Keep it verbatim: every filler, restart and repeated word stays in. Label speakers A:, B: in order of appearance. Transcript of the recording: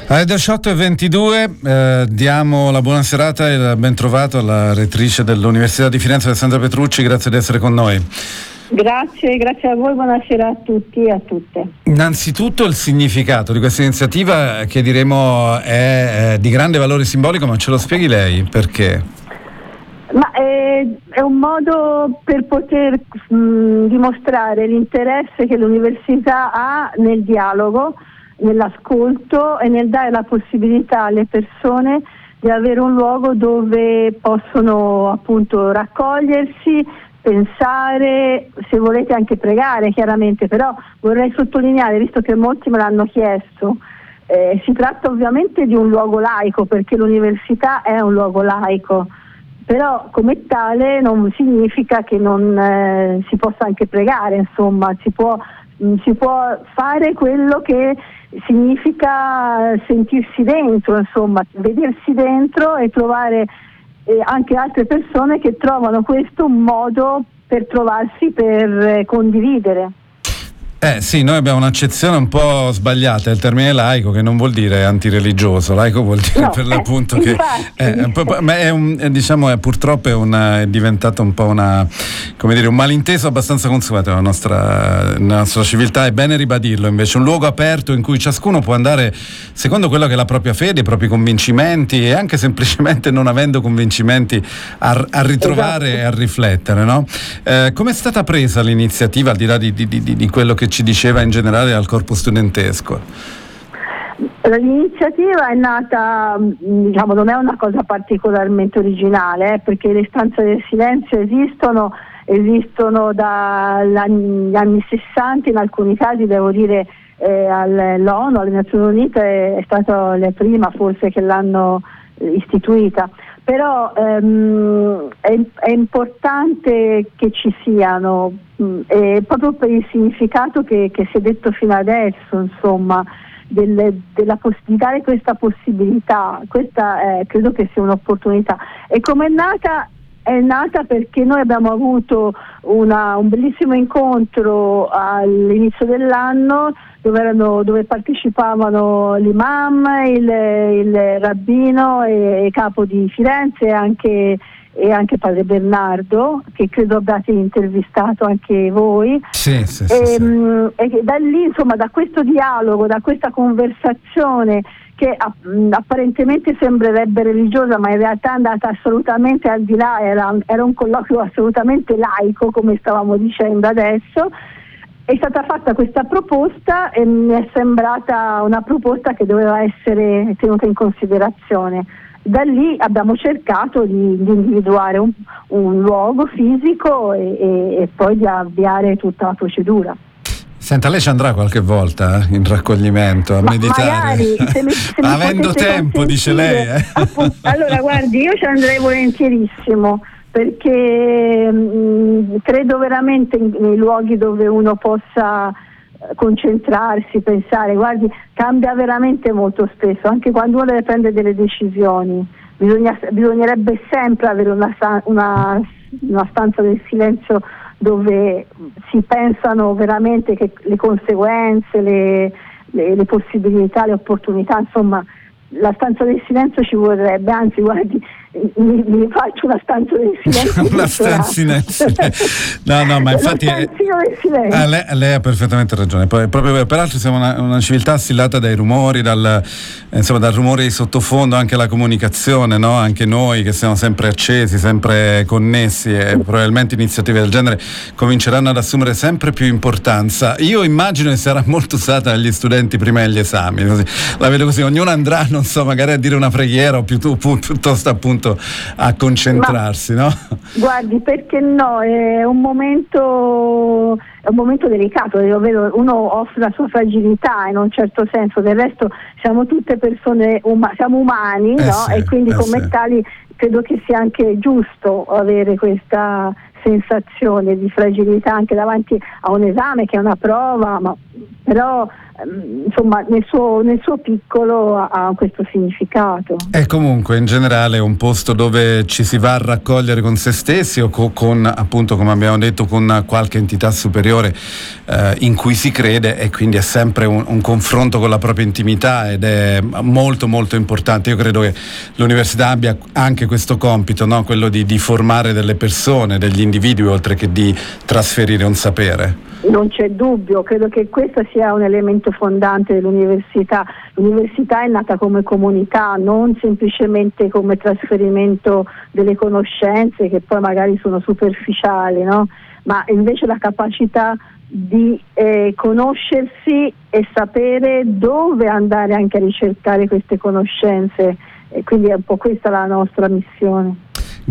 A: Alle diciotto e ventidue eh, diamo la buona serata e il ben trovato alla rettrice dell'Università di Firenze, Alessandra Petrucci. Grazie di essere con noi.
B: Grazie, grazie a voi, buonasera a tutti e a tutte.
A: Innanzitutto il significato di questa iniziativa, che diremo è, è di grande valore simbolico, ma ce lo spieghi lei perché?
B: Ma è, è un modo per poter mh, dimostrare l'interesse che l'università ha nel dialogo, nell'ascolto e nel dare la possibilità alle persone di avere un luogo dove possono appunto raccogliersi, pensare, se volete anche pregare chiaramente, però vorrei sottolineare, visto che molti me l'hanno chiesto, eh, si tratta ovviamente di un luogo laico, perché l'università è un luogo laico, però come tale non significa che non eh, si possa anche pregare, insomma, si può, mh, si può fare quello che significa sentirsi dentro, insomma, vedersi dentro e trovare eh, anche altre persone che trovano questo un modo per trovarsi, per eh, condividere.
A: Eh sì, noi abbiamo un'accezione un po' sbagliata del termine laico, che non vuol dire antireligioso. Laico vuol dire
B: no,
A: per l'appunto
B: eh,
A: che
B: è,
A: è un po', ma è un, è, diciamo è purtroppo è, una, è diventato un po' una, come dire, un malinteso abbastanza consumato nella nostra, nella nostra civiltà. È bene ribadirlo invece, un luogo aperto in cui ciascuno può andare secondo quello che è la propria fede, i propri convincimenti, e anche semplicemente non avendo convincimenti a, a ritrovare esatto. e a riflettere, no? Eh, come è stata presa l'iniziativa, al di là di, di, di, di quello che ci diceva in generale al corpo studentesco?
B: L'iniziativa è nata, diciamo, non è una cosa particolarmente originale, eh, perché le stanze del silenzio esistono, esistono dagli anni sessanta, in alcuni casi devo dire eh, all'ONU, alle Nazioni Unite è, è stata la prima forse che l'hanno istituita. Però ehm, è, è importante che ci siano, mh, eh, proprio per il significato che, che si è detto fino adesso, insomma, del, della poss- di dare questa possibilità. Questa eh, credo che sia un'opportunità. E come è nata? È nata perché noi abbiamo avuto una, un bellissimo incontro all'inizio dell'anno dove, erano, dove partecipavano l'imam, il, il rabbino e, e capo di Firenze e anche, e anche padre Bernardo, che credo abbiate intervistato anche voi.
A: Sì, sì,
B: e,
A: sì, sì.
B: Mh, e da lì, insomma, da questo dialogo, da questa conversazione che apparentemente sembrerebbe religiosa, ma in realtà è andata assolutamente al di là, era, era un colloquio assolutamente laico, come stavamo dicendo adesso. È stata fatta questa proposta e mi è sembrata una proposta che doveva essere tenuta in considerazione. Da lì abbiamo cercato di, di individuare un, un luogo fisico e, e, e poi di avviare tutta la procedura.
A: Senta, lei ci andrà qualche volta in raccoglimento a
B: Ma
A: meditare?
B: magari, se mi, se mi
A: avendo tempo, dice lei. Eh?
B: Appunto, allora, guardi, io ci andrei volentierissimo, perché mh, credo veramente in, nei luoghi dove uno possa concentrarsi, pensare. Guardi, cambia veramente molto spesso, anche quando uno deve prendere delle decisioni. Bisogna, bisognerebbe sempre avere una, una, una stanza del silenzio dove si pensano veramente che le conseguenze, le, le, le possibilità, le opportunità, insomma, la stanza del silenzio ci vorrebbe, anzi guardi, mi, mi faccio una stanza del silenzio.
A: Una stanza del silenzio. No, no, ma infatti è, eh, lei, lei ha perfettamente ragione. Poi, proprio per, peraltro siamo una, una civiltà assillata dai rumori, dal, insomma, dal rumore di sottofondo, anche la comunicazione, no? Anche noi che siamo sempre accesi, sempre connessi, e probabilmente iniziative del genere cominceranno ad assumere sempre più importanza. Io immagino che sarà molto usata dagli studenti prima degli esami, così. La vedo così, ognuno andrà, non so, magari a dire una preghiera o piuttosto, piuttosto appunto a concentrarsi. Ma, no?
B: Guardi, perché no, è un momento è un momento delicato, ovvero uno offre la sua fragilità in un certo senso, del resto siamo tutte persone, um- siamo umani, eh no? Sì, e quindi eh come sì. tali credo che sia anche giusto avere questa sensazione di fragilità anche davanti a un esame che è una prova, ma però insomma nel suo, nel suo piccolo ha, ha questo significato.
A: E comunque in generale è un posto dove ci si va a raccogliere con se stessi o co- con, appunto, come abbiamo detto, con qualche entità superiore eh, in cui si crede, e quindi è sempre un, un confronto con la propria intimità, ed è molto molto importante. Io credo che l'università abbia anche questo compito, no? Quello di, di formare delle persone, degli individui, oltre che di trasferire un sapere.
B: Non c'è dubbio, credo che questo sia un elemento fondante dell'università. L'università è nata come comunità, non semplicemente come trasferimento delle conoscenze che poi magari sono superficiali, no? Ma invece la capacità di eh, conoscersi e sapere dove andare anche a ricercare queste conoscenze, e quindi è un po' questa la nostra missione.